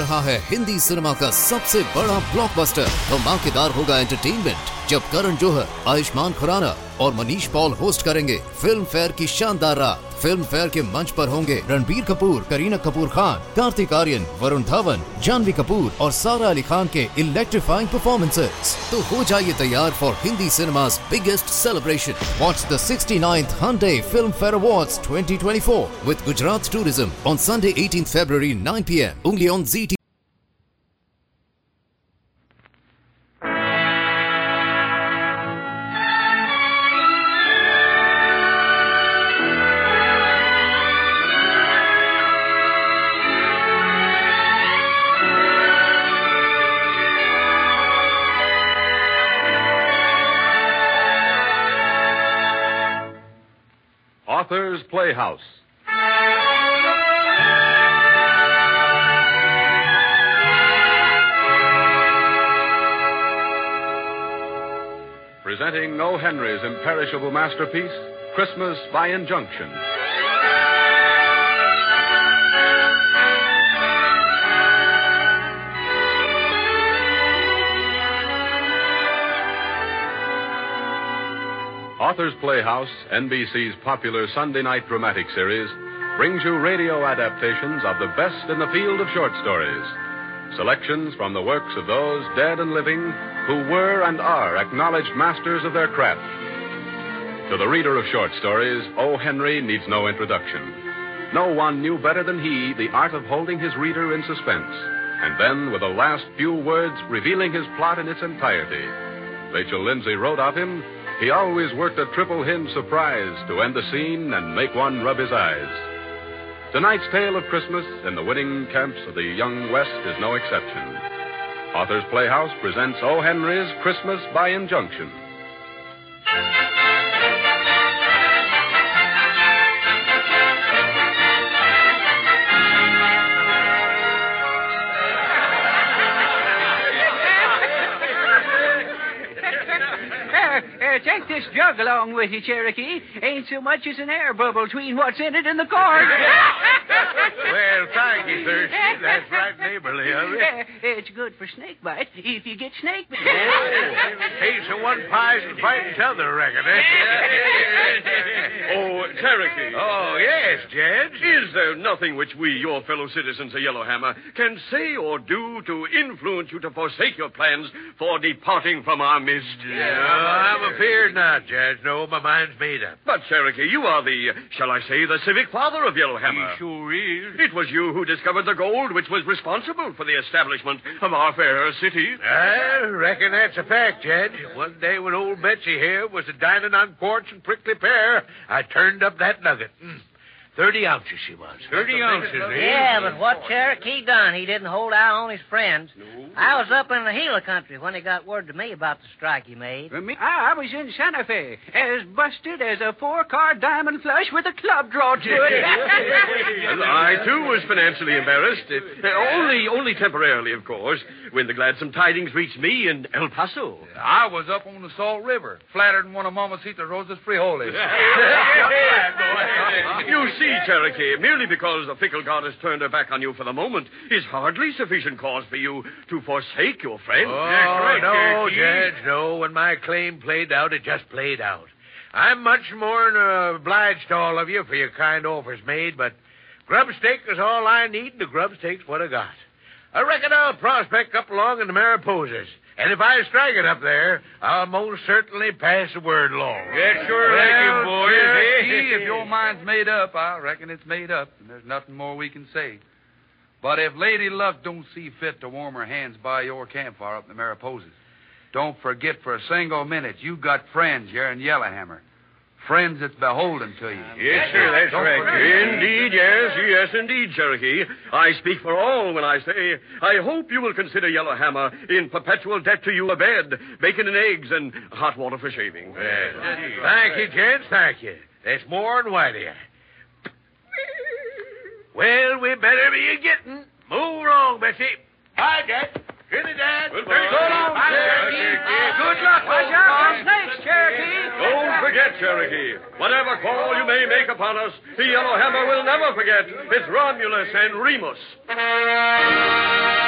रहा है हिंदी सिनेमा का सबसे बड़ा ब्लॉकबस्टर। धमाकेदार होगा एंटरटेनमेंट जब करण जौहर, आयुष्मान खुराना और मनीष पॉल होस्ट करेंगे फिल्म फेयर की शानदार रात। फिल्म फेयर के मंच पर होंगे रणबीर कपूर, करीना कपूर खान, कार्तिक आर्यन, वरुण धवन, जानवी कपूर और सारा अली खान के इलेक्ट्रीफाइंग परफॉर्मेंसेस। तो हो जाइए तैयार for Hindi cinema's biggest celebration. Watch the 69th Hyundai Film Fair Awards 2024 with Gujarat Tourism on Sunday 18th February 9 p.m. only on ZT. Author's Playhouse. Presenting O. Henry's imperishable masterpiece, Christmas by Injunction. Author's Playhouse, NBC's popular Sunday night dramatic series, brings you radio adaptations of the best in the field of short stories. Selections from the works of those dead and living who were and are acknowledged masters of their craft. To the reader of short stories, O. Henry needs no introduction. No one knew better than he the art of holding his reader in suspense, and then, with the last few words, revealing his plot in its entirety. Rachel Lindsay wrote of him, he always worked a triple hinge surprise to end the scene and make one rub his eyes. Tonight's tale of Christmas in the winning camps of the Young West is no exception. Author's Playhouse presents O. Henry's Christmas by Injunction. Take this jug along with you, Cherokee. Ain't so much as an air bubble between what's in it and the cork. Well, thank you, Thirsty. That's right neighborly of you. It's good for snake bite if you get snake bit. Case of one pies and fighting t'other, I reckon, eh? Oh, Cherokee. Oh, yes, Judge. Is there nothing which we, your fellow citizens of Yellowhammer, can say or do to influence you to forsake your plans for departing from our midst? I'm afeard not, Judge. No, my mind's made up. But, Cherokee, you are the, shall I say, the civic father of Yellowhammer. He sure is. It was you who discovered the gold which was responsible for the establishment of our fair city. I reckon that's a fact, Judge. One day when old Betsy here was a-dining on quartz and prickly pear, I turned up that nugget. 30 ounces she was. 30 ounces, eh? Yeah, but what Cherokee done, he didn't hold out on his friends. No. I was up in the Gila country when he got word to me about the strike he made. I was in Santa Fe, as busted as a 4-car diamond flush with a club draw to it. Well, I, too, was financially embarrassed. Only temporarily, of course, when the gladsome tidings reached me in El Paso. I was up on the Salt River, flattered in one of Mamacita Rosa's frijoles. You see, Cherokee, merely because the fickle goddess turned her back on you for the moment is hardly sufficient cause for you to forsake your friend. Oh, no, Judge, no. When my claim played out, it just played out. I'm much more than obliged to all of you for your kind offers made, but grub steak is all I need, and the grub steak's what I got. I reckon I'll prospect up along in the Mariposas. And if I strike it up there, I'll most certainly pass the word along. Yes, sure. Thank you, boys. Cherokee, if your mind's made up, I reckon it's made up, and there's nothing more we can say. But if Lady Luck don't see fit to warm her hands by your campfire up in the Mariposas, don't forget for a single minute you got friends here in Yellowhammer. Friends that's beholden to you. Yes, sir, that's right. Indeed, yes, indeed, Cherokee. I speak for all when I say, I hope you will consider Yellowhammer in perpetual debt to you a bed, bacon and eggs, and hot water for shaving. Thank you, gents, thank you. That's more than white here. Well, we better be a-getting. Move along, Betsy. Bye, Dad. Trinidad. Goodbye. So long, Cherokee. Good luck. Watch out for snakes, Cherokee. Don't forget, Cherokee. Whatever call you may make upon us, the Yellowhammer will never forget. It's Romulus and Remus.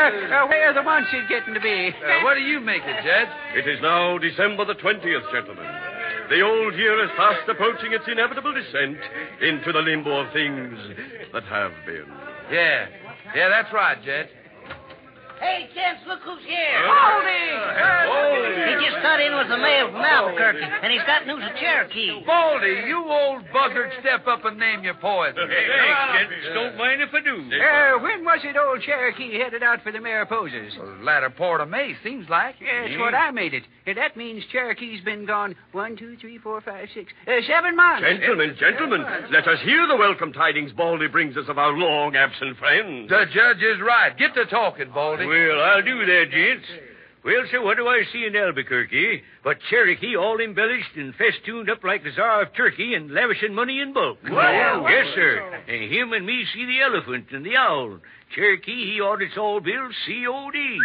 Where the Muncie getting to be? What do you make it, Judge? It is now December the 20th, gentlemen. The old year is fast approaching its inevitable descent into the limbo of things that have been. Yeah, that's right, Judge. Hey, gents, look who's here. Baldy! He just cut in with the mayor from Albuquerque, and he's got news of Cherokee. Baldy, you old buzzard, step up and name your poison. Don't mind if I do. When was it old Cherokee headed out for the Mariposas? Latter part of May, seems like. That's what I made it. That means Cherokee's been gone 1, 2, 3, 4, 5, 6, 7 months. Gentlemen, let us hear the welcome tidings Baldy brings us of our long-absent friend. The judge is right. Get to talking, Baldy. Well, I'll do that, gents. Well, so what do I see in Albuquerque but Cherokee all embellished and festooned up like the Tsar of Turkey and lavishing money in bulk? Yes, sir. And him and me see the elephant and the owl. Cherokee, he audits all bills C.O.D.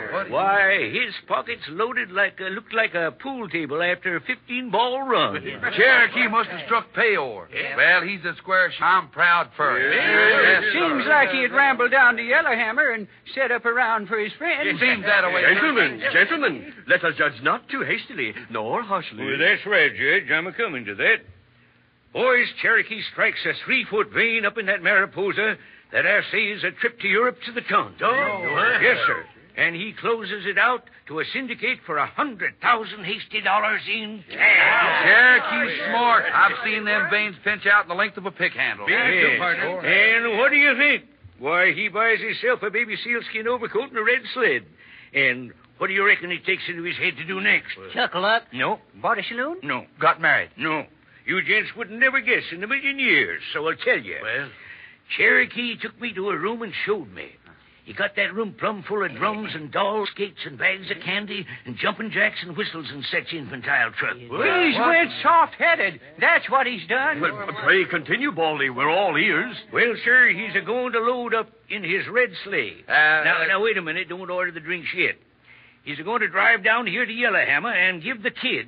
Why, his pockets loaded looked like a pool table after a 15-ball run. Cherokee must have struck payor. Well, he's a square I'm proud for him. Seems like he'd ramble down to Yellowhammer and set up around for his friends. It seems that way. Gentlemen, let us judge not too hastily, nor harshly. Well, that's right, Judge. I'm a-coming to that. Boys, Cherokee strikes a 3-foot vein up in that Mariposa that I say is a trip to Europe to the ton. Yes, sir. And he closes it out to a syndicate for 100,000 hasty dollars in cash. Cherokee's smart. I've seen them veins pinch out the length of a pick handle. Yes. And what do you think? Why, he buys himself a baby sealskin overcoat and a red sled. And what do you reckon he takes into his head to do next? Chuck-a-luck. No. Bought a saloon? No. Got married. No. You gents would never guess in a million years, so I'll tell you. Well? Cherokee took me to a room and showed me. He got that room plumb full of drums and dolls, skates and bags of candy and jumping jacks and whistles and such infantile truck. He's went soft-headed. That's what he's done. Well, pray continue, Baldy. We're all ears. Well, sir, he's a-going to load up in his red sleigh. Now, wait a minute. Don't order the drinks yet. He's a-going to drive down here to Yellowhammer and give the kids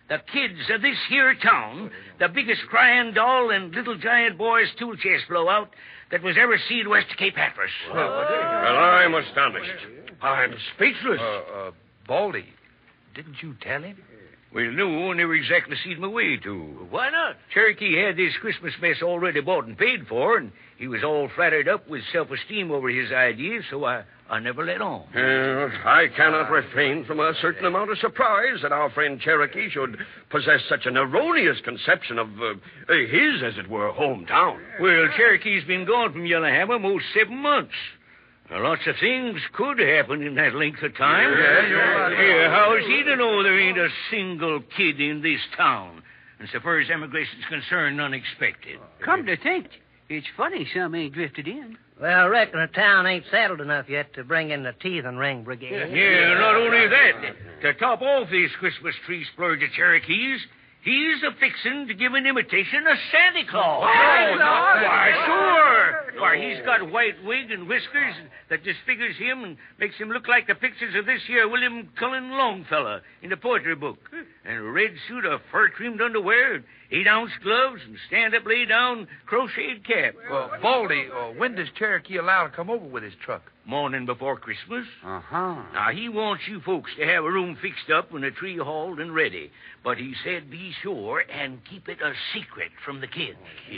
of this here town, the biggest crying doll and little giant boy's tool chest blowout that was ever seen west of Cape Hatteras. Well, I'm astonished. I'm speechless. Baldy, didn't you tell him? Well, no, I never exactly seen my way to. Why not? Cherokee had this Christmas mess already bought and paid for, and he was all flattered up with self-esteem over his ideas, so I never let on. I cannot refrain from a certain amount of surprise that our friend Cherokee should possess such an erroneous conception of his, as it were, hometown. Well, Cherokee's been gone from Yellowhammer most 7 months. Lots of things could happen in that length of time. How is he to know there ain't a single kid in this town? And so far as emigration's concerned, unexpected. Come to think, it's funny some ain't drifted in. Well, I reckon the town ain't settled enough yet to bring in the teeth and ring brigade. Yeah, not only that. To top off this Christmas tree splurge of Cherokee's, he's a-fixin' to give an imitation of Santa Claus. Why, sure. Why, he's got a white wig and whiskers that disfigures him and makes him look like the pictures of this here William Cullen Longfellow in the poetry book. And a red suit of fur-trimmed underwear, and 8-ounce gloves, and stand-up, lay-down, crocheted cap. Well, Baldy, when does Cherokee allow to come over with his truck? Morning before Christmas. Uh-huh. Now, he wants you folks to have a room fixed up and a tree hauled and ready. But he said be sure and keep it a secret from the kids.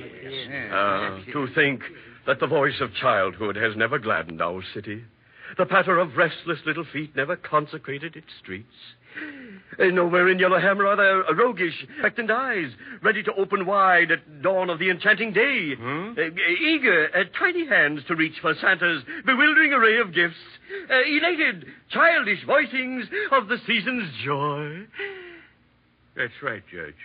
To think that the voice of childhood has never gladdened our city. The patter of restless little feet never consecrated its streets. Nowhere in Yellowhammer are there roguish, expectant eyes, ready to open wide at dawn of the enchanting day. Eager, tiny hands to reach for Santa's bewildering array of gifts. Elated, childish voicings of the season's joy. That's right, Judge.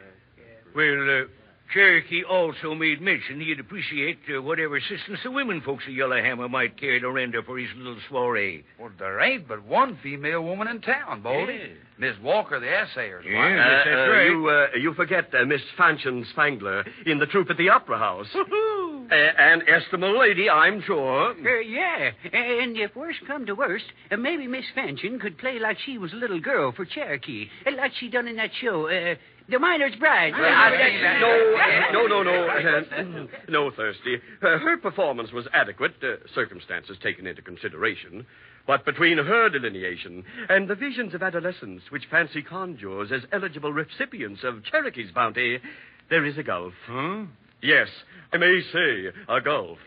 Well, Cherokee also made mention he'd appreciate whatever assistance the women folks of Yellowhammer might care to render for his little soiree. Well, there ain't but one female woman in town, Baldy. Miss Walker, the assayer's wife. Yes, that's right. You forget Miss Fanchon Spangler in the troupe at the Opera House. An estimable lady, I'm sure. Yeah, and if worst come to worst, maybe Miss Fanchon could play like she was a little girl for Cherokee, like she done in that show, The miner's bride. No. No, Thirsty. Her performance was adequate, circumstances taken into consideration. But between her delineation and the visions of adolescence which fancy conjures as eligible recipients of Cherokee's bounty, there is a gulf. Hmm? Yes, I may say a gulf.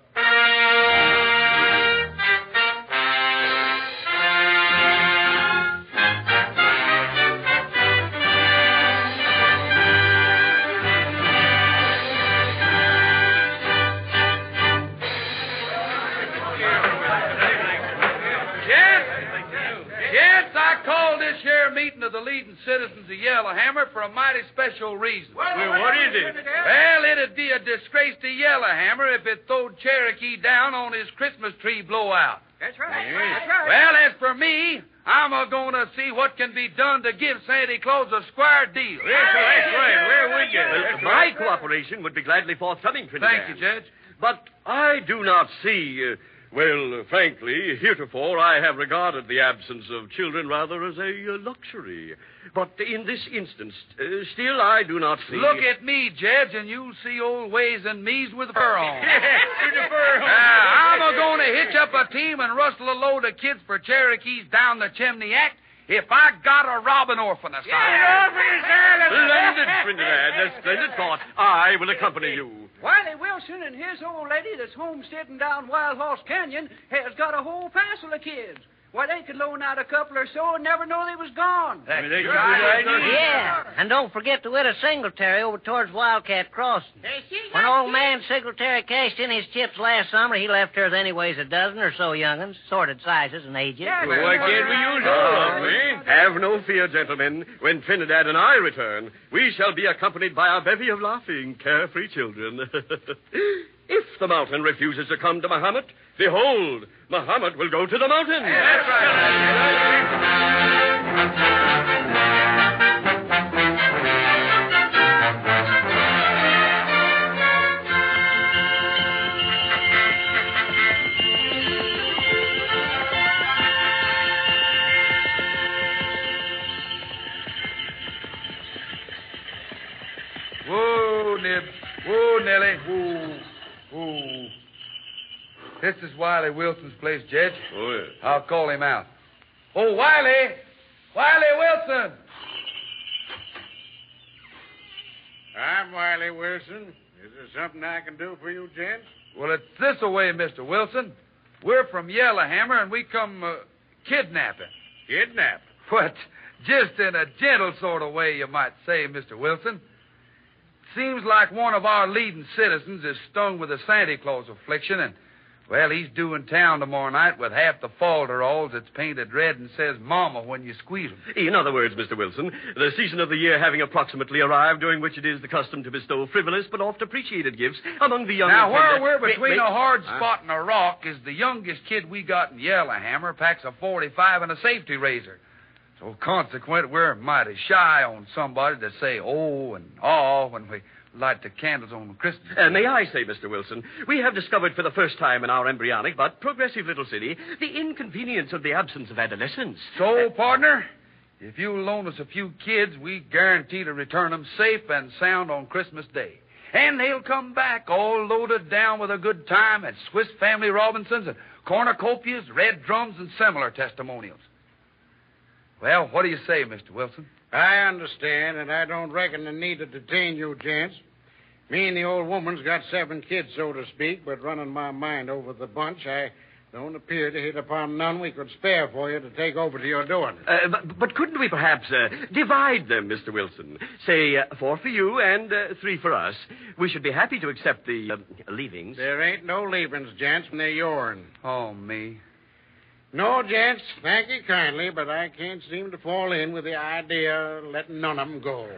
Meeting of the leading citizens of Yellowhammer for a mighty special reason. Well, what is it? Well, it'd be a disgrace to Yellowhammer if it throwed Cherokee down on his Christmas tree blowout. That's right. That's right. Well, as for me, I'm going to see what can be done to give Santa Claus a square deal. Yes, that's right. We're with you. Well, my cooperation would be gladly forthcoming, Trinidad. Thank you, Judge. But I do not see... frankly, heretofore I have regarded the absence of children rather as a luxury. But in this instance, still I do not see... Look at me, Judge, and you'll see old Ways and Me's with fur on. I'm going to hitch up a team and rustle a load of kids for Cherokee's down the chimney act if I got a robbing orphan asylum. Splendid, Trinidad. A splendid thought. I will accompany you. Wiley Wilson and his old lady that's homesteading down Wild Horse Canyon has got a whole passel of kids. Why, they could loan out a couple or so and never know they was gone. That's a good idea. Yeah, and don't forget the widow Singletary over towards Wildcat Crossing. When old man Singletary cashed in his chips last summer, he left her anyways a dozen or so young'uns, sorted sizes and ages. Yes, Well, why can't we use all of them, eh? Have no fear, gentlemen. When Trinidad and I return, we shall be accompanied by a bevy of laughing, carefree children. If the mountain refuses to come to Muhammad, behold, Muhammad will go to the mountain. That's Whoa, Nib. Whoa, Nellie. Whoa. Whoa. This is Wiley Wilson's place, Judge. Oh, yes. I'll call him out. Oh, Wiley! Wiley Wilson! I'm Wiley Wilson. Is there something I can do for you, gents? Well, it's this-a-way, Mr. Wilson. We're from Yellowhammer, and we come kidnapping. Kidnap. But just in a gentle sort of way, you might say, Mr. Wilson. Seems like one of our leading citizens is stung with a Santa Claus affliction, and, well, he's due in town tomorrow night with half the falderalls that's painted red and says Mama when you squeeze them. In other words, Mr. Wilson, the season of the year having approximately arrived, during which it is the custom to bestow frivolous but oft appreciated gifts among the young... Now, where we're between a hard spot and a rock is the youngest kid we got in Yellowhammer packs a .45 and a safety razor. So, consequent, we're mighty shy on somebody to say oh and aw when we light the candles on Christmas. May I say, Mr. Wilson, we have discovered for the first time in our embryonic but progressive little city the inconvenience of the absence of adolescence. So, partner, if you'll loan us a few kids, we guarantee to return them safe and sound on Christmas Day. And they'll come back all loaded down with a good time at Swiss Family Robinsons and cornucopias, red drums, and similar testimonials. Well, what do you say, Mr. Wilson? I understand, and I don't reckon the need to detain you, gents. Me and the old woman's got 7 kids, so to speak, but running my mind over the bunch, I don't appear to hit upon none we could spare for you to take over to your doing. But couldn't we perhaps divide them, Mr. Wilson? Say 4 for you and 3 for us. We should be happy to accept the leavings. There ain't no leavings, gents, and they're yourn. Oh, me. No, gents, thank you kindly, but I can't seem to fall in with the idea of letting none of them go.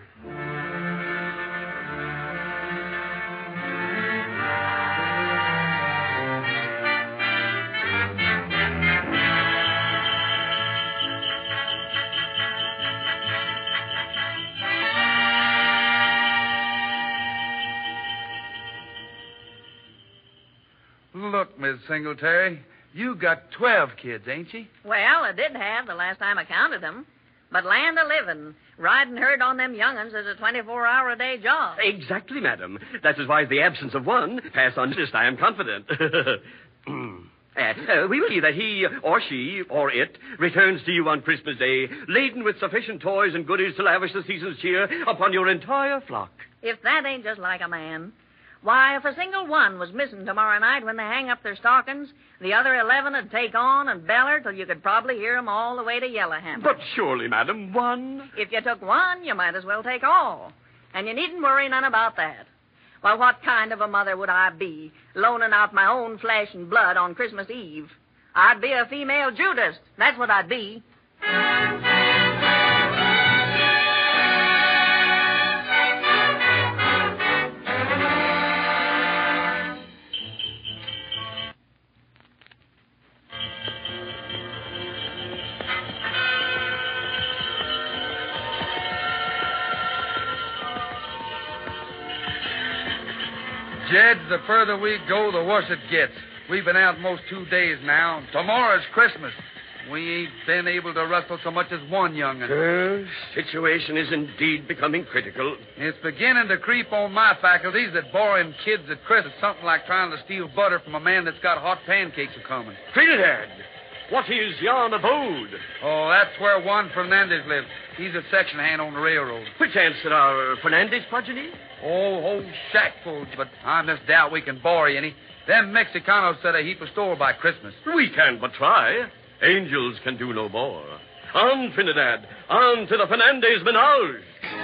Look, Miss Singletary, you got 12 kids, ain't you? Well, I did have the last time I counted them. But land o' living, riding herd on them young'uns is a 24-hour-a-day job. Exactly, madam. That is why the absence of one pass unnoticed, I am confident. We will see that he or she or it returns to you on Christmas Day, laden with sufficient toys and goodies to lavish the season's cheer upon your entire flock. If that ain't just like a man. Why, if a single one was missing tomorrow night when they hang up their stockings, the other 11 would take on and beller till you could probably hear 'em all the way to Yellowhammer. But surely, madam, one... If you took one, you might as well take all. And you needn't worry none about that. Well, what kind of a mother would I be, loaning out my own flesh and blood on Christmas Eve? I'd be a female Judas. That's what I'd be. Jed, the further we go, the worse it gets. We've been out most 2 days now. Tomorrow's Christmas. We ain't been able to rustle so much as one young'un. Situation is indeed becoming critical. It's beginning to creep on my faculties that borrowing kids at Christmas is something like trying to steal butter from a man that's got hot pancakes a-coming. Trinidad, what is yon abode? Oh, that's where Juan Fernandez lives. He's a section hand on the railroad. Which answer our Fernandez progeny? Oh, whole shack full, but I just doubt we can borrow any. Them Mexicanos set a heap of store by Christmas. We can but try. Angels can do no more. On, Trinidad. On to the Fernandez menage.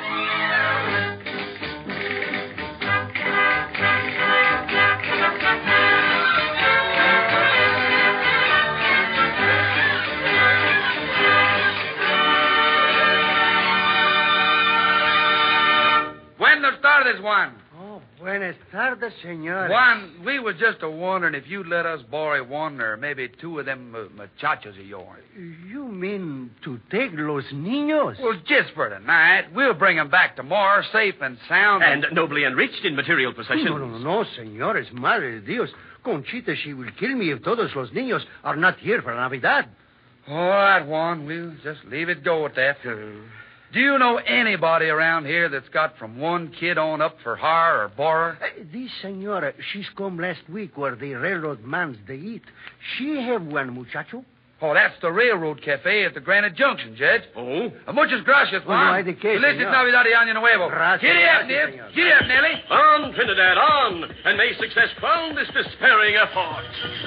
Buenas tardes, Juan. Oh, buenas tardes, senor. Juan, we were just wondering if you'd let us borrow one or maybe two of them muchachos of yours. You mean to take los niños? Well, just for tonight. We'll bring them back tomorrow, safe and sound. And nobly enriched in material possessions. No, señores. Madre de Dios. Conchita, she will kill me if todos los niños are not here for Navidad. All right, Juan. We'll just leave it go at that. Do you know anybody around here that's got from one kid on up for hire or borrow? This senora, she's come last week where the railroad mans they eat. She have one muchacho. Oh, that's the railroad cafe at the Granite Junction, Judge. Oh? Muchas gracias, Juan. No hay de qué, Felices señor. Navidad y Año Nuevo. Gracias, Giddy up, gracias, Nib. señor. Giddy up, Nellie. On, Trinidad, on. And may success crown this despairing effort.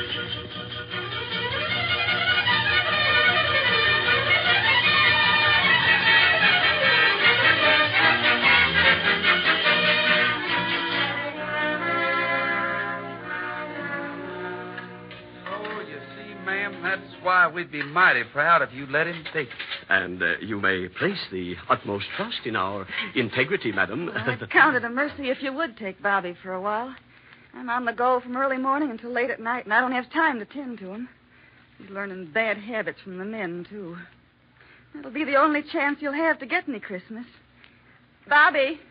That's why we'd be mighty proud if you'd let him take it. And you may place the utmost trust in our integrity, madam. Well, I'd count it a mercy if you would take Bobby for a while. I'm on the go from early morning until late at night, and I don't have time to tend to him. He's learning bad habits from the men, too. It'll be the only chance you'll have to get any Christmas. Bobby.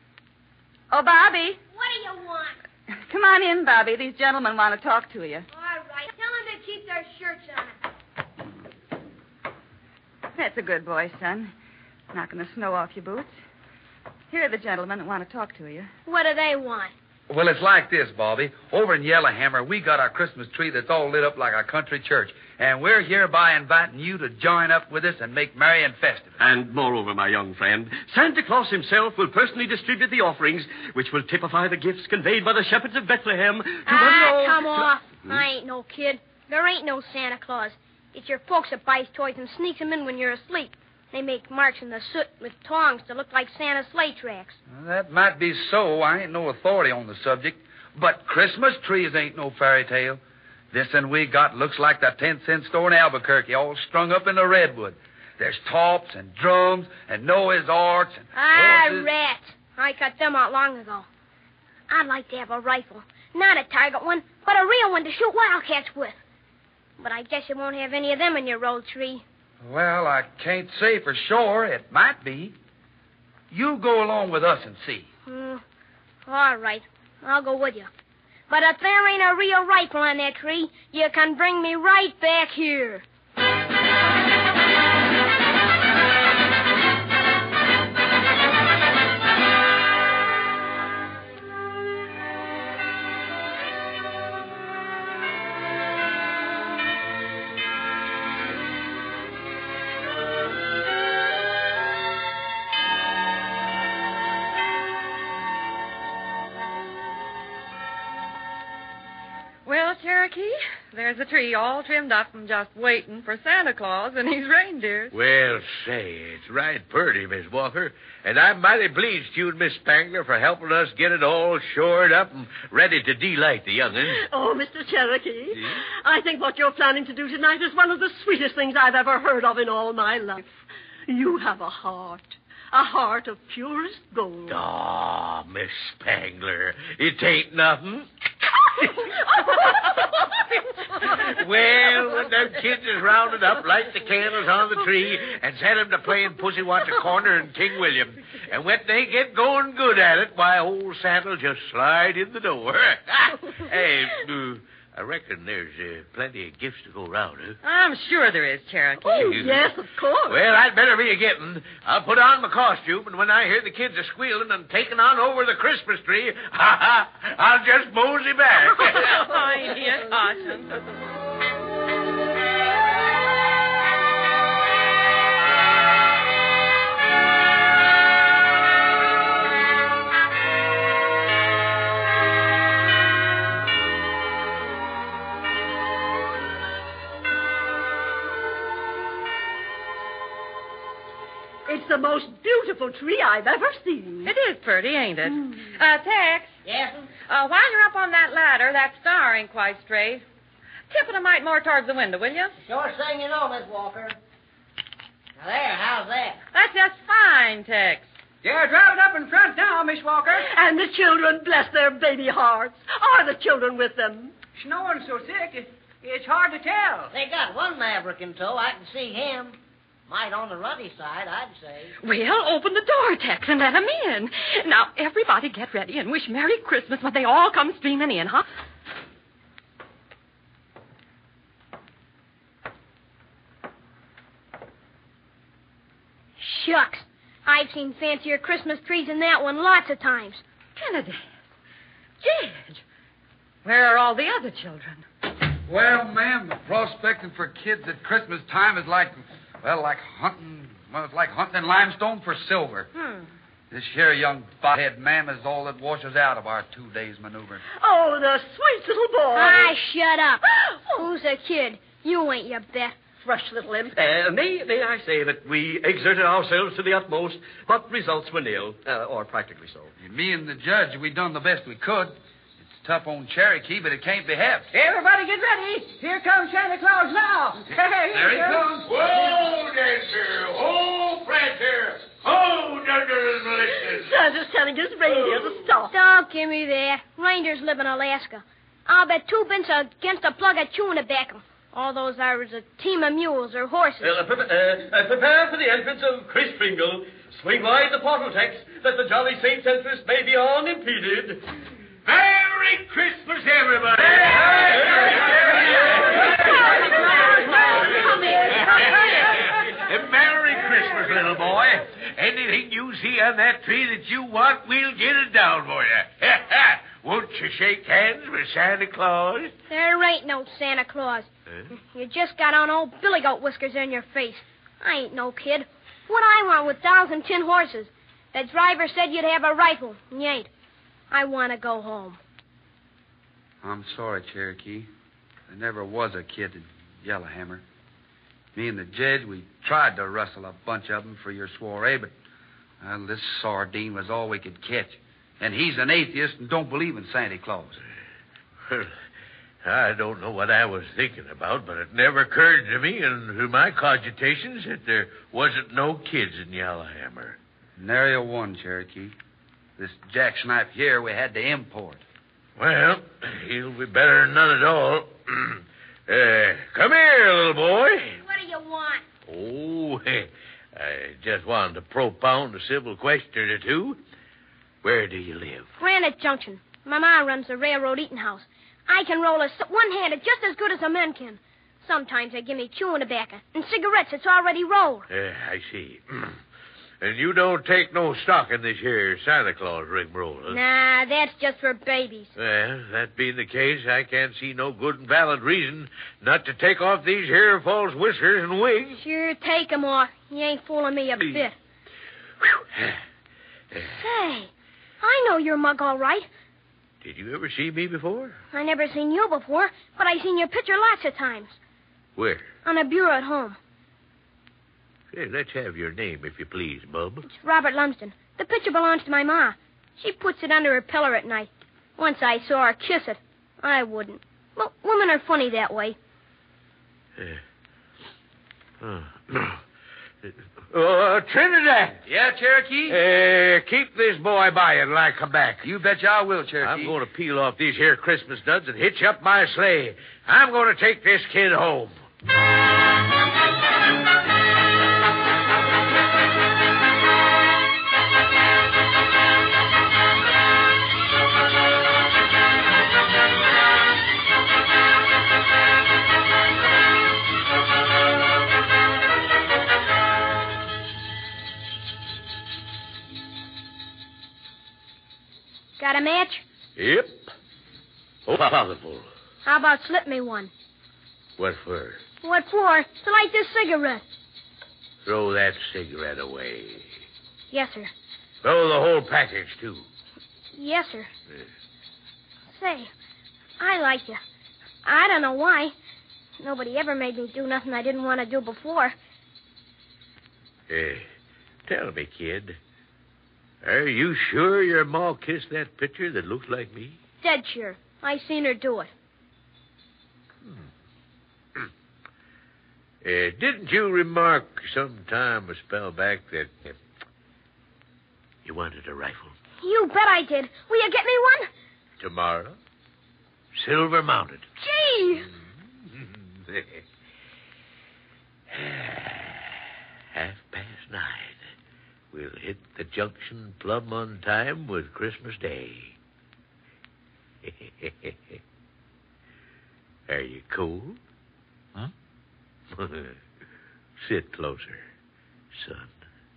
Oh, Bobby. What do you want? Come on in, Bobby. These gentlemen want to talk to you. All right. Tell them to keep their shirts on. That's a good boy, son. Knocking the snow off your boots. Here are the gentlemen that want to talk to you. What do they want? Well, it's like this, Bobby. Over in Yellowhammer, we got our Christmas tree that's all lit up like a country church. And we're hereby inviting you to join up with us and make merry and festive. And moreover, my young friend, Santa Claus himself will personally distribute the offerings, which will typify the gifts conveyed by the shepherds of Bethlehem to come off. I ain't no kid. There ain't no Santa Claus. It's your folks that buys toys and sneaks them in when you're asleep. They make marks in the soot with tongs to look like Santa's sleigh tracks. Well, that might be so. I ain't no authority on the subject. But Christmas trees ain't no fairy tale. This one we got looks like the 10-cent store in Albuquerque, all strung up in the redwood. There's tops and drums and Noah's arks and horses. Rats. I cut them out long ago. I'd like to have a rifle. Not a target one, but a real one to shoot wildcats with. But I guess you won't have any of them in your old tree. Well, I can't say for sure. It might be. You go along with us and see. All right. I'll go with you. But if there ain't a real rifle on that tree, you can bring me right back here. Cherokee. There's a tree all trimmed up and just waiting for Santa Claus and his reindeers. Well, say, it's right pretty, Miss Walker. And I'm mighty pleased to you and Miss Spangler for helping us get it all shored up and ready to delight the young'uns. Oh, Mr. Cherokee, I think what you're planning to do tonight is one of the sweetest things I've ever heard of in all my life. You have a heart of purest gold. Oh, Miss Spangler, it ain't nothing. Well, when them kids is rounded up, light the candles on the tree, and set 'em to playing Pussy Wants a Corner and King William. And when they get going good at it, why, old Santa'll just slide in the door. Hey, I reckon there's plenty of gifts to go round, huh? I'm sure there is, Cherokee. Oh, yes, of course. Well, I'd better be a-getting. I'll put on my costume, and when I hear the kids are squealing and taking on over the Christmas tree, I'll just mosey back. My dear Caution. It's the most beautiful tree I've ever seen. It is pretty, ain't it? Tex. Yes? While you're up on that ladder, that star ain't quite straight. Tip it a mite more towards the window, will you? Sure thing you know, Miss Walker. Now there, how's that? That's just fine, Tex. Yeah, drive it up in front now, Miss Walker. And the children, bless their baby hearts. Are the children with them? Snowing so thick, it's hard to tell. They got one maverick in tow. I can see him. Might on the ruddy side, I'd say. Well, open the door, Tex, and let them in. Now, everybody get ready and wish Merry Christmas when they all come streaming in, huh? Shucks. I've seen fancier Christmas trees than that one lots of times. Kennedy. Jed. Where are all the other children? Well, ma'am, the prospecting for kids at Christmas time is like hunting. Well, it's like hunting in limestone for silver. This here young bothead, ma'am, is all that washes out of our 2 days' maneuvering. Oh, the sweet little boy. Ah, shut up. Who's a kid? You ain't, you bet. Fresh little imp. May I say that we exerted ourselves to the utmost, but results were nil, or practically so. Me and the judge, we done the best we could. It's tough on Cherokee, but it can't be helped. Everybody get ready. Here comes Santa Claus now. There he comes. Whoa, Dancer! Whoa, Prancer! Whoa, Dunder and Melissa! Santa's telling his reindeer to stop. Don't give me that. Reindeers live in Alaska. I'll bet 2 bits against a plug of chewing tobacco. All those are a team of mules or horses. Prepare for the entrance of Chris Kringle. Swing wide the portal text that the jolly Saint's entrance may be unimpeded. Merry Christmas, everybody! Merry Christmas, little boy. Anything you see on that tree that you want, we'll get it down for you. Won't you shake hands with Santa Claus? There ain't no Santa Claus. You just got on old billy goat whiskers in your face. I ain't no kid. What I want with dolls and tin horses? The driver said you'd have a rifle, and you ain't. I want to go home. I'm sorry, Cherokee. There never was a kid in Yellowhammer. Me and the judge, we tried to rustle a bunch of them for your soiree, but this sardine was all we could catch. And he's an atheist and don't believe in Santa Claus. Well, I don't know what I was thinking about, but it never occurred to me in my cogitations that there wasn't no kids in Yellowhammer. Nary a one, Cherokee. This jacksnipe here we had to import. Well, he'll be better than none at all. Come here, little boy. What do you want? Oh, I just wanted to propound a civil question or two. Where do you live? Granite Junction. My ma runs the railroad eating house. I can roll one-handed just as good as the men can. Sometimes they give me chewing tobacco and cigarettes that's already rolled. I see. And you don't take no stock in this here Santa Claus rigmarole, huh? Nah, that's just for babies. Well, that being the case, I can't see no good and valid reason not to take off these here false whiskers and wigs. Sure, take 'em off. You ain't fooling me a bit. Say, I know your mug all right. Did you ever see me before? I never seen you before, but I seen your picture lots of times. Where? On a bureau at home. Hey, let's have your name, if you please, Bub. It's Robert Lumsden. The picture belongs to my ma. She puts it under her pillow at night. Once I saw her kiss it. I wouldn't. Well, women are funny that way. Trinidad! Yeah, Cherokee? Keep this boy by until I come back. You betcha I will, Cherokee. I'm going to peel off these here Christmas nuts and hitch up my sleigh. I'm going to take this kid home. Got a match? Yep. Oh, possible. How about slip me one? What for? What for? To light this cigarette. Throw that cigarette away. Yes, sir. Throw the whole package, too. Yes, sir. Say, I like you. I don't know why. Nobody ever made me do nothing I didn't want to do before. Tell me, kid. Are you sure your ma kissed that picture that looks like me? Dead sure. I seen her do it. Didn't you remark sometime a spell back that you wanted a rifle? You bet I did. Will you get me one? Tomorrow. Silver mounted. Gee! 9:30. We'll hit the junction plumb on time with Christmas Day. Are you cold? Huh? Sit closer, son.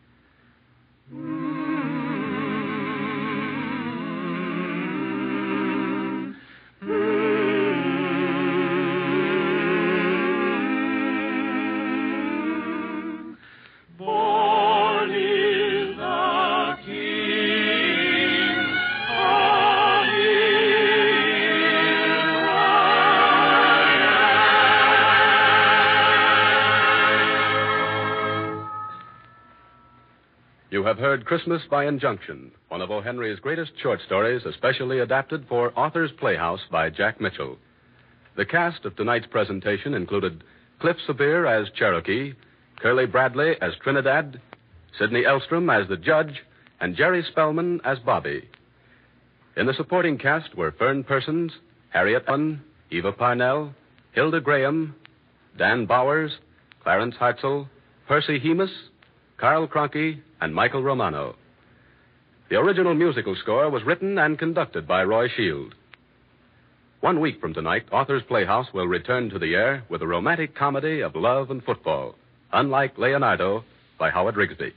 You have heard Christmas by Injunction, one of O. Henry's greatest short stories, especially adapted for Author's Playhouse by Jack Mitchell. The cast of tonight's presentation included Cliff Sabir as Cherokee, Curly Bradley as Trinidad, Sidney Elstrom as the Judge, and Jerry Spellman as Bobby. In the supporting cast were Fern Persons, Harriet Unn, Eva Parnell, Hilda Graham, Dan Bowers, Clarence Hartzell, Percy Hemus, Carl Cronky, and Michael Romano. The original musical score was written and conducted by Roy Shield. 1 week from tonight, Author's Playhouse will return to the air with a romantic comedy of love and football, Unlike Leonardo, by Howard Rigsby.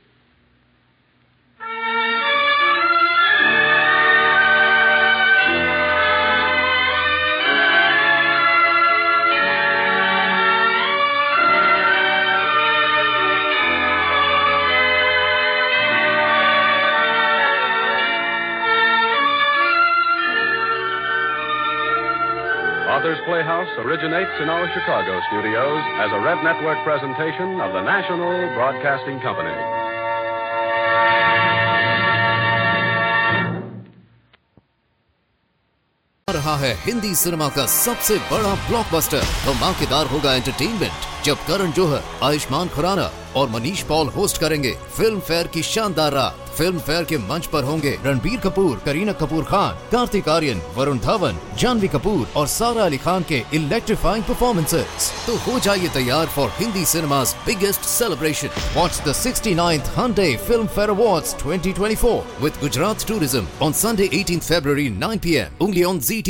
Author's Playhouse originates in our Chicago studios as a Red Network presentation of the National Broadcasting Company. रहा है Hindi cinema का सबसे बड़ा blockbuster. धमाकेदार होगा entertainment जब करण जौहर, आयुष्मान खुराना और Manish Paul host करेंगे फिल्म फेयर की शानदार रात। फिल्म फेयर के मंच पर होंगे रणबीर कपूर, करीना कपूर खान, कार्तिक आर्यन, वरुण धवन, जानवी कपूर और सारा अली खान के इलेक्ट्रीफाइंग परफॉर्मेंसेस। तो हो जाइए तैयार for Hindi cinema's biggest celebration. Watch the 69th Hyundai Film Fair Awards 2024 with Gujarat Tourism on Sunday 18th February 9 p.m. only on ZT.